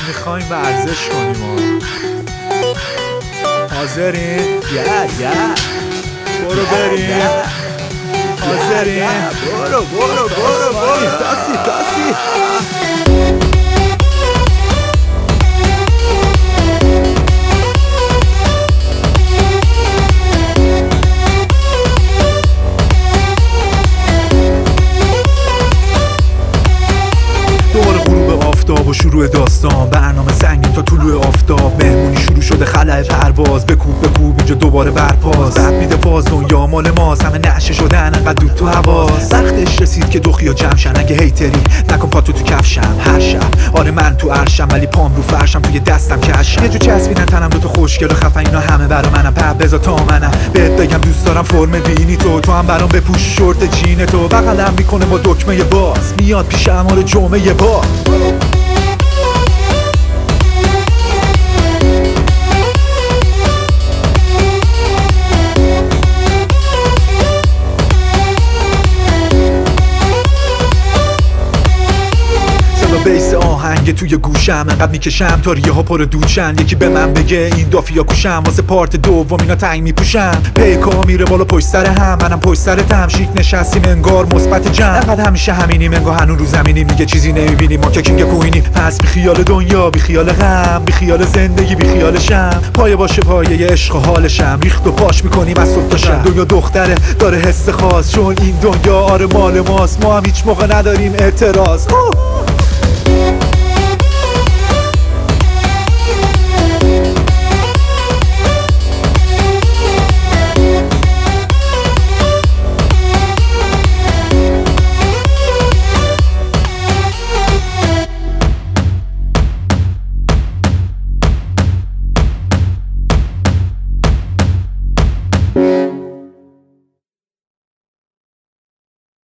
میخوایم ورزش کنیم حاضرین؟ برو بریم حاضرین؟ برو تاسی و شروع داستان برنامه سنگین تا طلوع آفتاب مهمونی شروع شده خلأ پرواز بکوب اینجا دوباره برپاس رب میده فاز دنیا مال ماست همه نشه شدن انقدر دود تو حواس وقتش رسید که دخیا جمع شن اگه هیتری نکن پاتو تو کفشم هر شب آره من تو عرشم ولی پام رو فرشم توی دستم کشم یه جو چسبیدن تنم دوتا خوشگل و خفن اینا همه برا منم پب بذار تا منم بهت بگم دوست دارم فرم بینی تو هم برام بپوش شورت جین تو بغلم میکنه با دکمه باز میاد پیش امار جمعه با بیس آهنگ توی گوشم انقدر میکشم تا ریه ها پر دودشن یکی به من بگه این دافیا کوشم واسه پارت دوم اینا تنگ میپوشم پیکا میره بالا پشت سر هم منم پشت سرتم شیک نشستیم انگار مثبت جمع انقدر همیشه همینیم انگار هنوز رو زمینیم دیگه چیزی نمیبینیم ما که کینگ کوینیم پس بی خیال دنیا بی خیال غم بی خیال زندگی بی خیال شم پایه باشه پایه عشق و حالشم ریخت و پاش میکنیم از صبح تا شب دنیا دختره داره حس خاص چون این دنیا آره مال ماست ما هم هیچ موقع نداریم اعتراض